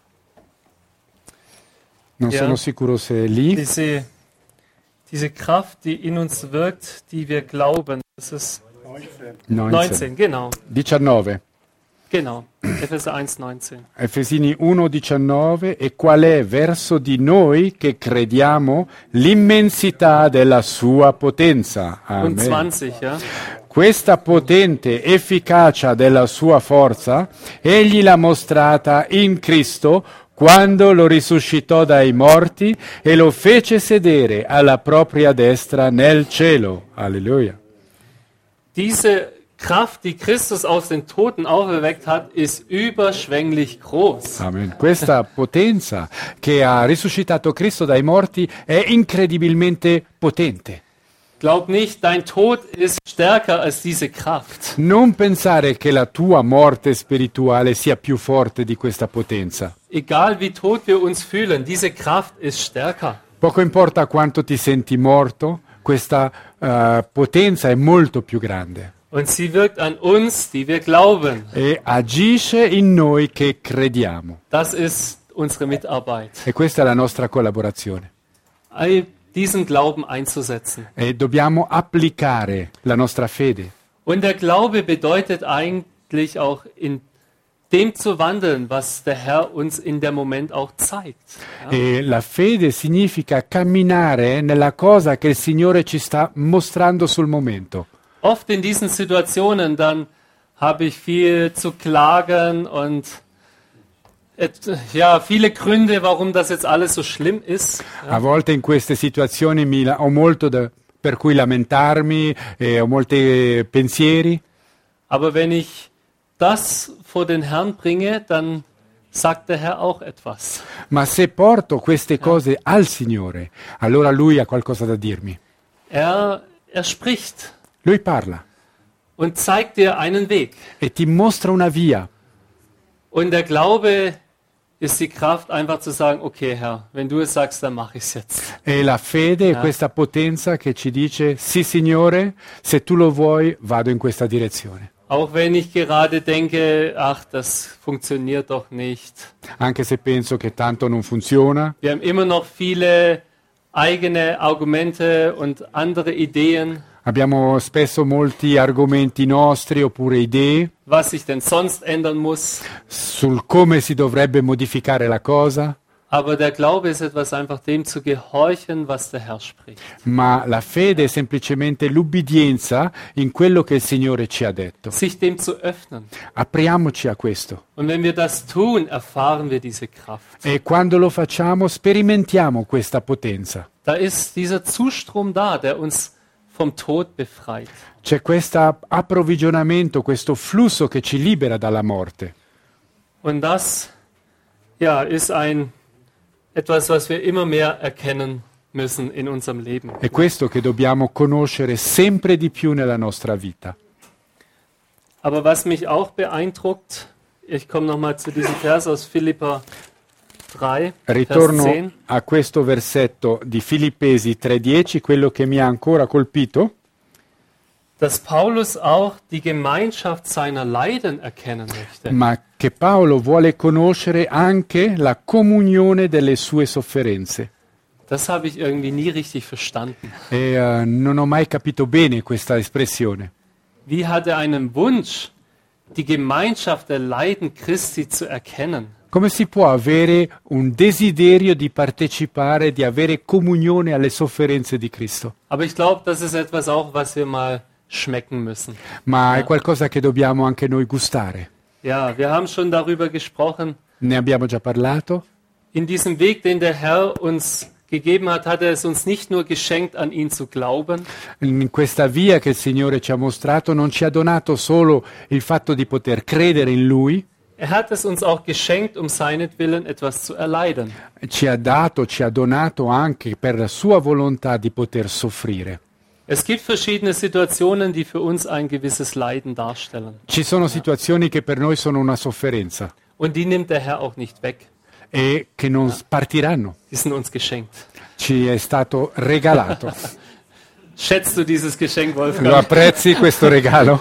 Non Ja. sono sicuro se è lì. diese, diese Kraft, die in uns wirkt, die wir glauben. Das ist No, neunzehn, genau. diciannove. Genau. Epheser eins, neunzehn. Efesini uno diciannove. E qual è verso di noi che crediamo l'immensità della sua potenza. Und Amen. zwanzig, ja. Questa potente efficacia della sua forza, egli l'ha mostrata in Cristo quando lo risuscitò dai morti e lo fece sedere alla propria destra nel cielo. Alleluia. Diese Kraft, die Christus aus den Toten auferweckt hat, ist überschwänglich groß. Amen. Questa potenza che ha risuscitato Cristo dai morti è incredibilmente potente. Glaub nicht, dein Tod ist stärker als diese Kraft. Non pensare che la tua morte spirituale sia più forte di questa potenza. Egal wie tot wir uns fühlen, diese Kraft ist stärker. Poco importa quanto ti senti morto, questa eh, potenza è molto più grande Und sie wirkt an uns, die wir glauben. e agisce in noi che crediamo. Das ist unsere Mitarbeit. E questa è la nostra collaborazione. All diesen Glauben einzusetzen. E dobbiamo applicare la nostra fede. Und der Glaube bedeutet eigentlich auch in dem zu wandeln, was der Herr uns in der Moment auch zeigt. Ja? E la fede significa camminare nella cosa che il Signore ci sta mostrando sul momento. Oft in diesen Situationen, dann habe ich viel zu klagen und et, ja, viele Gründe, warum das jetzt alles so schlimm ist. A volte in queste situazioni mi la- ho molto da- per cui lamentarmi, e ho molti pensieri, Aber wenn ich das vor den Herrn bringe, dann sagt der Herr auch etwas. Ma se porto queste cose al Signore, allora Lui ha qualcosa da dirmi. Er, er spricht Lui parla und zeigt dir einen Weg. e ti mostra una via. Und der Glaube ist die Kraft, einfach zu sagen, okay Herr, wenn du es sagst, dann mache ich es jetzt. E la fede è questa potenza che ci dice, sì Signore, se tu lo vuoi, vado in questa direzione. Auch wenn ich gerade denke, ach, das funktioniert doch nicht. Anche se penso che tanto non funziona, Wir haben immer noch viele eigene Argumente und andere Ideen, abbiamo spesso molti argomenti nostri oppure idee was sich denn sonst ändern muss. sul come si dovrebbe modificare la cosa, Aber der Glaube ist etwas, einfach dem zu gehorchen, was der Herr spricht. ma la fede è semplicemente l'ubbidienza in quello che il Signore ci ha detto. Sich dem zu öffnen. Apriamoci a questo. Und wenn wir das tun, erfahren wir diese Kraft. E quando lo facciamo sperimentiamo questa potenza. Da ist dieser Zustrom da, der uns vom Tod befreit. C'è questo approvvigionamento, questo flusso che ci libera dalla morte. Und das, ja, ist ein etwas, was wir immer mehr erkennen müssen in unserem Leben. È questo che dobbiamo conoscere sempre di più nella nostra vita. Aber was mich auch beeindruckt, ich komme nochmal zu diesem Vers aus Philipper drei, Vers Ritorno zehn. a questo versetto di Filippesi tre dieci, quello che mi ha ancora colpito, Dass Paulus auch die Gemeinschaft seiner Leiden erkennen möchte. ma che Paolo vuole conoscere anche la comunione delle sue sofferenze. Das habe ich irgendwie nie richtig verstanden. E eh, non ho mai capito bene questa espressione. Wie hat er einen Wunsch, die Gemeinschaft der Leiden Christi zu erkennen? Come si può avere un desiderio di partecipare, di avere comunione alle sofferenze di Cristo? Aber ich glaube, das ist etwas auch, was wir mal schmecken müssen. Ma è qualcosa che dobbiamo anche noi gustare. Ja, wir haben schon darüber gesprochen. Ne abbiamo già parlato. In diesem Weg, den der Herr uns gegeben hat, hat er es uns nicht nur geschenkt, an ihn zu glauben, In questa via che il Signore ci ha mostrato non ci ha donato solo il fatto di poter credere in Lui, er hat es uns auch geschenkt, um seinetwillen etwas zu erleiden. ci ha dato, ci ha donato anche per la sua volontà di poter soffrire. Es gibt verschiedene Situationen, die für uns ein gewisses Leiden darstellen. Ci sono situazioni che per noi sono una sofferenza Und die nimmt der Herr auch nicht weg. e che non partiranno. Die sind uns geschenkt. Ci è stato regalato. Schätzt du dieses Geschenk, Lo Wolfgang? apprezzi questo regalo?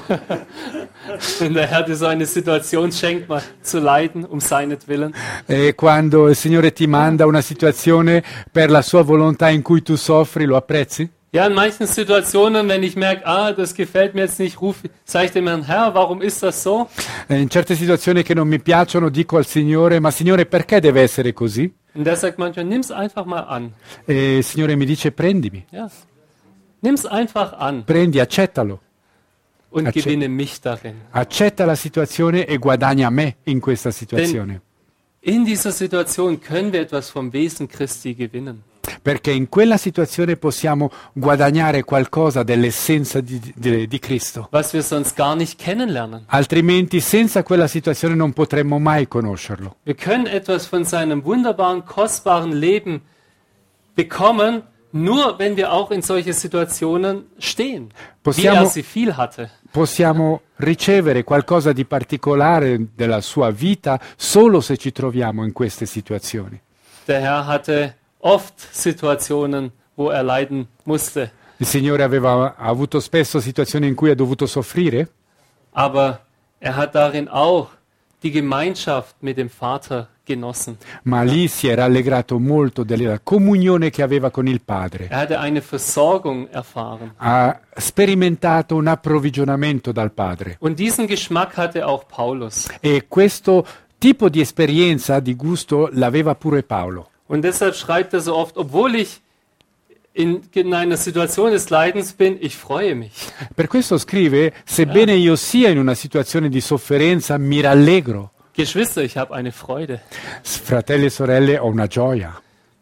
Wenn der Herr dir so eine Situation schenkt, mal zu leiden, um seinetwillen. E quando il Signore ti manda una situazione per la sua volontà in cui tu soffri, lo apprezzi? Ja, in manchen Situationen, wenn ich merke, ah, das gefällt mir jetzt nicht, rufe, sage ich dem Herrn, Herr, warum ist das so? E in certe situazioni che non mi piacciono dico al Signore, ma Signore perché deve essere così? Und der sagt manchmal, nimm's einfach mal an. E il Signore mi dice prendimi, Ja. Nimm's einfach an prendi, accettalo, und Acce- gewinne mich darin. accetta la situazione e guadagna me in questa situazione. In dieser Situation können wir etwas vom Wesen Christi gewinnen. Perché in quella situazione possiamo guadagnare qualcosa dell'essenza di, di- di Cristo. Was wir sonst gar nicht kennenlernen. Altrimenti senza quella situazione non potremmo mai conoscerlo. Wir können etwas von seinem wunderbaren, kostbaren Leben bekommen, nur wenn wir auch in solche Situationen stehen, wie Possiamo- er sie viel hatte. Possiamo ricevere qualcosa di particolare della sua vita solo se ci troviamo in queste situazioni. Der Herr hatte oft Situationen, wo er leiden musste, Il Signore aveva ha avuto spesso situazioni in cui ha dovuto soffrire, aber er hat darin auch die Gemeinschaft mit dem Vater genossen. ma lì si era allegrato molto della comunione che aveva con il Padre. Er hatte eine Versorgung erfahren. Ha sperimentato un approvvigionamento dal Padre. Und diesen Geschmack hatte auch Paulus. E questo tipo di esperienza, di gusto, l'aveva pure Paolo. Und deshalb schreibt er so oft, obwohl ich in, in einer Situation des Leidens bin, ich freue mich. Per questo scrive, sebbene io sia in una situazione di sofferenza, mi rallegro. Geschwister, ich habe eine Freude. Fratelli e sorelle, ho una gioia.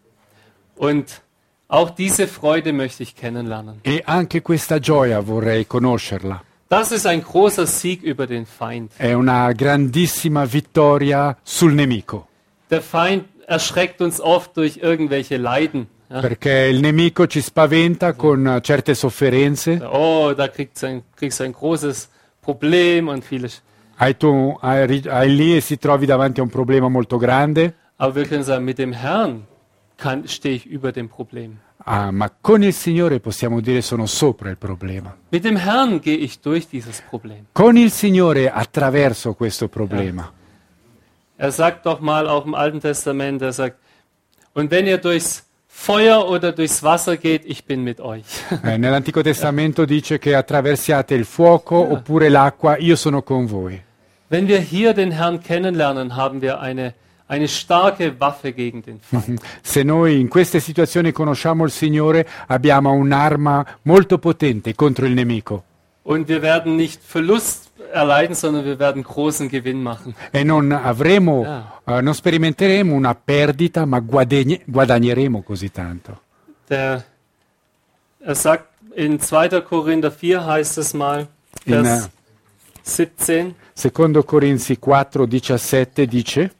Und auch diese Freude möchte ich kennenlernen. E anche questa gioia vorrei conoscerla. Das ist ein großer Sieg über den Feind. È una grandissima vittoria sul nemico, Der Feind erschreckt uns oft durch irgendwelche Leiden. Ja. perché il nemico ci spaventa con certe sofferenze. Oh, da kriegst du ein, kriegst du ein großes Problem und vieles. Hai, tu, hai, hai lì e si trovi davanti a un problema molto grande, Aber wir können sagen, mit dem Herrn kann, stehe ich über dem Problem. ah, ma con il Signore possiamo dire sono sopra il problema. Mit dem Herrn gehe ich durch dieses Problem. Con il Signore attraverso questo problema. Er sagt doch mal auch im Alten Testament, er sagt, und wenn ihr durchs Feuer oder durchs Wasser geht, ich bin mit euch. Eh, nell'Antico Testamento dice che attraversiate il fuoco oppure l'acqua, io sono con voi. Wenn wir hier den Herrn kennenlernen, haben wir eine, eine starke Waffe gegen den Feind. Se noi in queste situazioni conosciamo il Signore, abbiamo un'arma molto potente contro il nemico Und wir werden nicht Verlust erleiden, sondern wir werden großen Gewinn machen. e non avremo, Ah. eh, non sperimenteremo una perdita, ma guadagni- guadagneremo così tanto. Der, er sagt in zweiter Korinther vier heißt es mal, In, Vers eh, siebzehn, Secondo Corinzi quattro diciassette dice: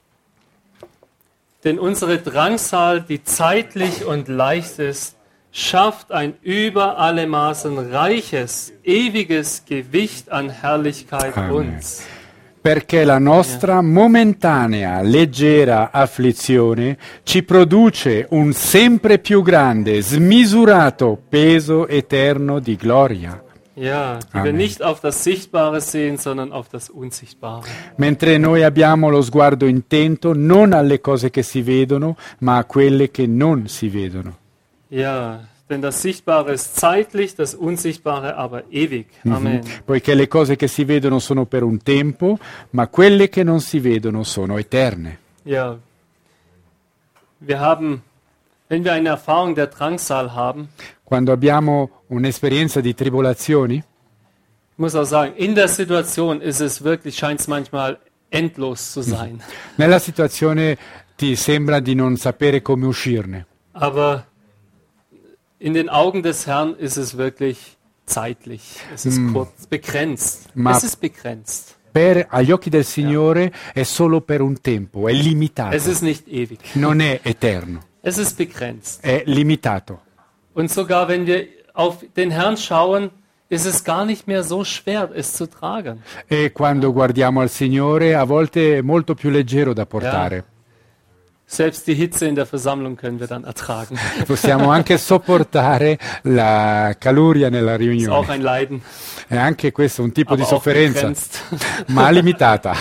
denn unsere Drangsal, die zeitlich und leicht ist, schafft ein über alle Maßen reiches, ewiges Gewicht an Herrlichkeit Amen. uns. perché la nostra momentanea, leggera afflizione ci produce un sempre più grande, smisurato peso eterno di gloria. Ja, die wir Amen. nicht auf das Sichtbare sehen, sondern auf das Unsichtbare. Mentre noi abbiamo lo sguardo intento non alle cose che si vedono, ma a quelle che non si vedono. Ja, denn das Sichtbare ist zeitlich, das Unsichtbare aber ewig. Amen. Poiché le cose che si vedono sono per un tempo, ma quelle che non si vedono sono eterne. Ja, wir haben, wenn wir eine Erfahrung der Drangsal haben, Quando abbiamo un'esperienza di tribolazioni, ich muss auch sagen, in der Situation ist es wirklich, scheint es manchmal endlos zu sein. nella situazione ti sembra di non sapere come uscirne, Aber in den Augen des Herrn ist es wirklich zeitlich. Es ist kurz, begrenzt. Ma- es ist begrenzt. per, agli occhi del Signore è solo per un tempo, è limitato, Es ist nicht ewig. non è eterno, Es ist begrenzt. è limitato. Und sogar wenn wir auf den Herrn schauen, ist es gar nicht mehr so schwer, es zu tragen. E quando guardiamo al Signore a volte è molto più leggero da portare. Selbst die Hitze in der Versammlung können wir dann ertragen. Possiamo anche sopportare la caluria nella Ist auch riunione. ein Leiden, È anche questo un tipo aber di auch sofferenza, begrenzt. ma limitata.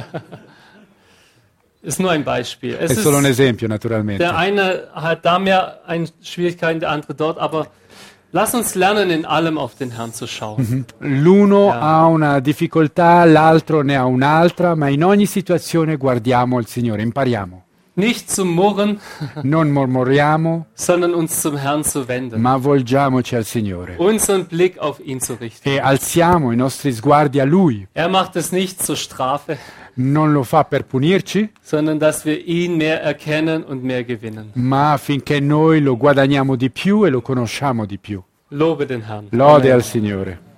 Ist nur ein Beispiel. Es È solo un ist, esempio, naturalmente. der eine hat da mehr ein Schwierigkeiten, der andere dort, aber lass uns lernen, in allem auf den Herrn zu schauen. L'uno Ja. ha una difficoltà, l'altro ne ha un'altra, ma in ogni situazione guardiamo il Signore, impariamo. Nicht zu murren, Non mormoriamo, sondern uns zum Herrn zu wenden. ma volgiamoci al Signore. Unseren Blick auf ihn zu richten. E alziamo i nostri sguardi a Lui. Er macht es nicht zur Strafe, Non lo fa per punirci, sondern dass wir ihn mehr erkennen und mehr gewinnen. ma affinché noi lo guadagniamo di più e lo conosciamo di più. Lobe den Herrn. Lode Amen. al Signore.